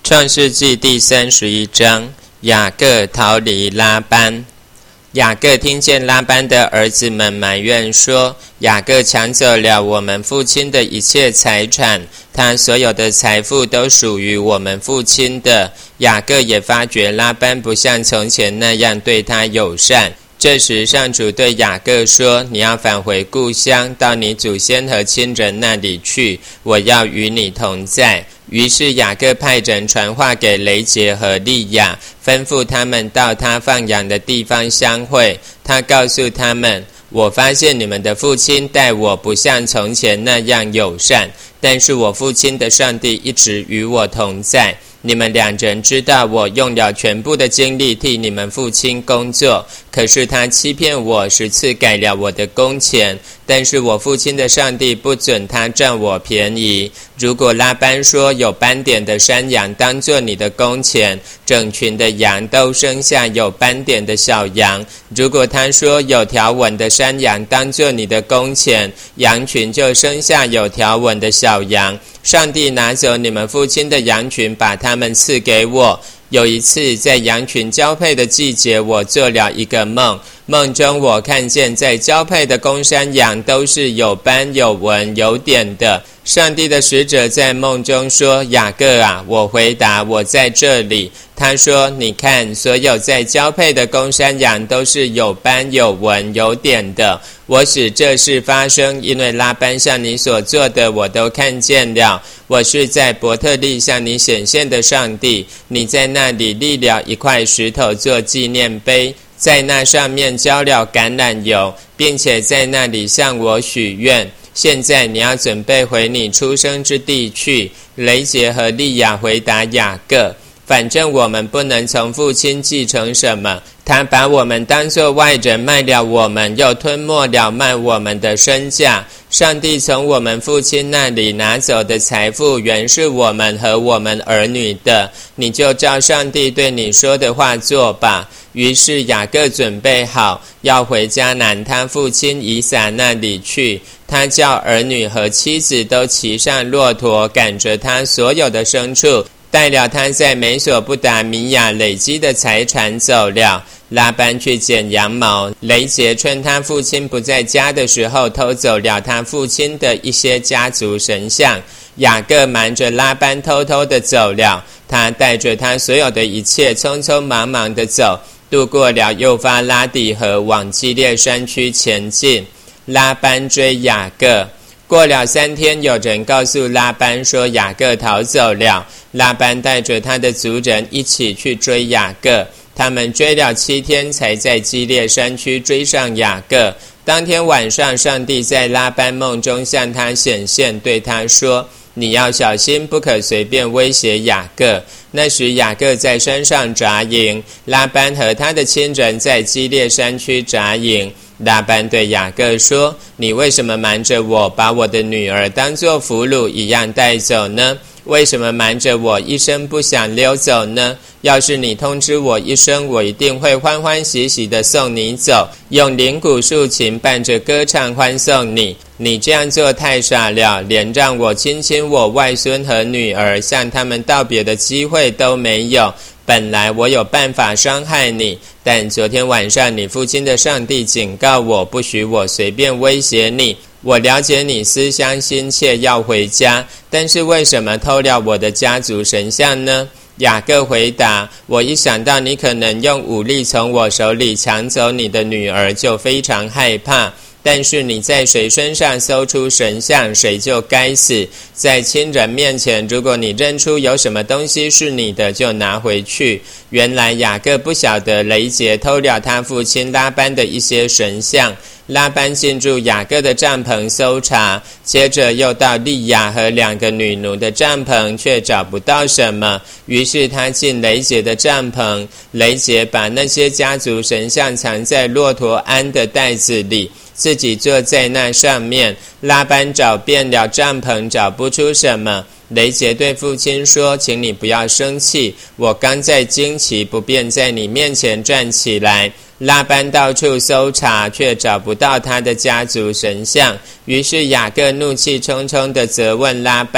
创世纪第31章，雅各逃离拉班。雅各听见拉班的儿子们埋怨说，雅各抢走了我们父亲的一切财产，他所有的财富都属于我们父亲的。雅各也发觉拉班不像从前那样对他友善。这时上主对雅各说，你要返回故乡，到你祖先和亲人那里去，我要与你同在。于是雅各派人传话给雷结和利亚，吩咐他们到他放羊的地方相会。他告诉他们，我发现你们的父亲待我不像从前那样友善，但是我父亲的上帝一直与我同在。你们两人知道我用了全部的精力替你们父亲工作，可是他欺骗我10次改了我的工钱，但是我父亲的上帝不准他占我便宜。如果拉班说有斑点的山羊当作你的工钱，整群的羊都生下有斑点的小羊；如果他说有条纹的山羊当作你的工钱，羊群就生下有条纹的小羊。上帝拿走你们父亲的羊群，把他们赐给我。有一次在羊群交配的季节，我做了一个梦，梦中我看见在交配的公山羊都是有斑有纹有点的。上帝的使者在梦中说，雅各啊，我回答，我在这里。他说，你看，所有在交配的公山羊都是有斑有纹有点的。我使这事发生，因为拉班向你所做的我都看见了。我是在伯特利向你显现的上帝。你在那里立了一块石头做纪念碑，在那上面浇了橄榄油，并且在那里向我许愿。现在你要准备回你出生之地去。雷结和利亚回答雅各，反正我们不能从父亲继承什么，他把我们当作外人卖了我们，又吞没了卖我们的身价。上帝从我们父亲那里拿走的财富原是我们和我们儿女的，你就照上帝对你说的话做吧。于是雅各准备好要回迦南他父亲以撒那里去，他叫儿女和妻子都骑上骆驼，赶着他所有的牲畜，带了他在美索不达米亚累积的财产走了。拉班去剪羊毛，雷结趁他父亲不在家的时候偷走了他父亲的一些家族神像。雅各瞒着拉班偷偷的走了，他带着他所有的一切匆匆忙忙的走，渡过了幼发拉底河，往基列山区前进。拉班追雅各。过了3天，有人告诉拉班说雅各逃走了。拉班带着他的族人一起去追雅各，他们追了7天，才在基列山区追上雅各。当天晚上，上帝在拉班梦中向他显现，对他说，你要小心，不可随便威胁雅各。那时雅各在山上扎营，拉班和他的亲人在基列山区扎营。拉班对雅各说，你为什么瞒着我，把我的女儿当作俘虏一样带走呢？为什么瞒着我，一声不响溜走呢？要是你通知我一声，我一定会欢欢喜喜地送你走，用铃鼓竖琴伴着歌唱欢送你。你这样做太傻了，连让我亲亲我外孙和女儿，向他们道别的机会都没有。本来我有办法伤害你，但昨天晚上你父亲的上帝警告我，不许我随便威胁你。我了解你思乡心切要回家，但是为什么偷了我的家族神像呢？雅各回答，我一想到你可能用武力从我手里抢走你的女儿，就非常害怕。但是你在谁身上搜出神像，谁就该死。在亲人面前，如果你认出有什么东西是你的，就拿回去。原来雅各不晓得雷结偷了他父亲拉班的一些神像。拉班进入雅各的帐篷搜查，接着又到利亚和2个女奴的帐篷，却找不到什么。于是他进雷结的帐篷，雷结把那些家族神像藏在骆驼鞍的袋子里，自己坐在那上面。拉班找遍了帐篷，找不出什么。雷结对父亲说，请你不要生气，我刚在惊奇，不便在你面前站起来。拉班到处搜查，却找不到他的家族神像。于是雅各怒气冲冲地责问拉班，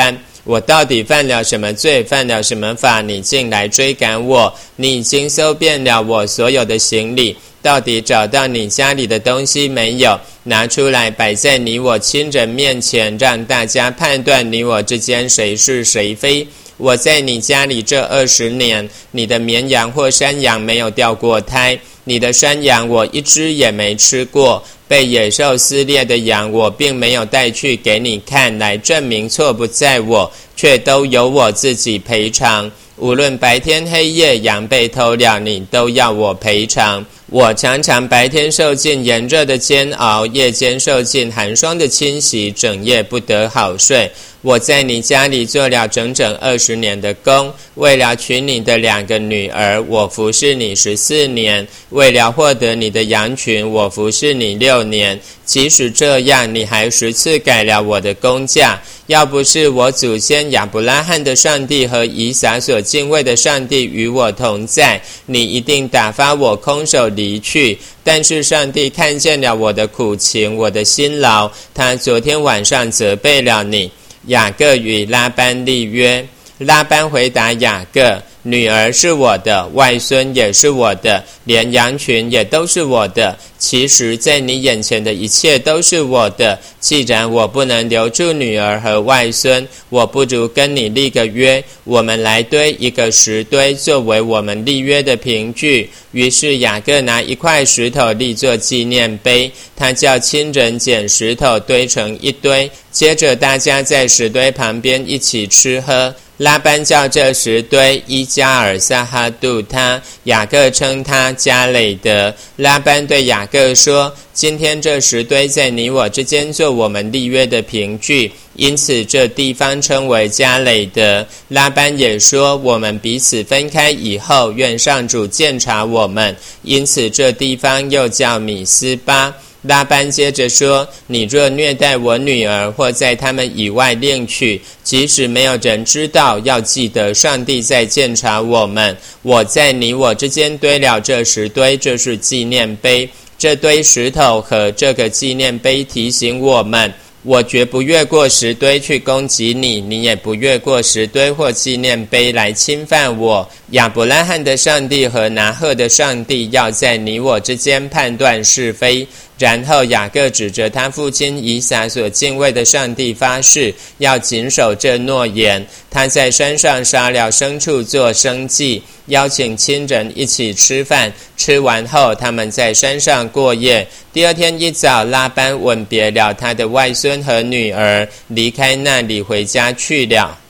我到底犯了什么罪，犯了什么法，你竟来追赶我？你已经搜遍了我所有的行李，到底找到你家里的东西没有？拿出来摆在你我亲人面前，让大家判断你我之间谁是谁非。我在你家里这20年，你的绵羊或山羊没有掉过胎，你的山羊我一只也没吃过，被野兽撕裂的羊我并没有带去给你看，来证明错不在我，却都由我自己赔偿。无论白天黑夜，羊被偷了，你都要我赔偿。我常常白天受尽炎热的煎熬，夜间受尽寒霜的侵袭，整夜不得好睡。我在你家里做了整整20年的工，为了娶你的2个女儿，我服侍你14年；为了获得你的羊群，我服侍你6年。即使这样，你还10次改了我的工价。要不是我祖先亚伯拉罕的上帝和以撒所敬畏的上帝与我同在，你一定打发我空手离去。但是上帝看见了我的苦情，我的辛劳，他昨天晚上责备了你。雅各与拉班立约。拉班回答雅各：女儿是我的，外孙也是我的，连羊群也都是我的。其实在你眼前的一切都是我的。既然我不能留住女儿和外孙，我不如跟你立个约，我们来堆一个石堆作为我们立约的凭据。于是雅各拿一块石头立作纪念碑，他叫亲人捡石头堆成一堆，接着大家在石堆旁边一起吃喝。拉班叫这石堆伊加尔撒哈杜他，雅各称他加累德。拉班对雅各说：今天这石堆在你我之间做我们立约的凭据，因此这地方称为加累德。拉班也说：我们彼此分开以后，愿上主鉴察我们，因此这地方又叫米斯巴。拉班接着说：你若虐待我女儿，或在他们以外另娶，即使没有人知道，要记得上帝在鉴察我们。我在你我之间堆了这石堆，这是纪念碑。这堆石头和这个纪念碑提醒我们，我绝不越过石堆去攻击你，你也不越过石堆或纪念碑来侵犯我。亚伯拉罕的上帝和拿鹤的上帝要在你我之间判断是非。然后雅各指着他父亲以撒所敬畏的上帝发誓，要谨守这诺言。他在山上杀了牲畜做牲祭，邀请亲人一起吃饭，吃完后他们在山上过夜。第二天一早，拉班吻别了他的外孙和女儿，离开那里回家去了。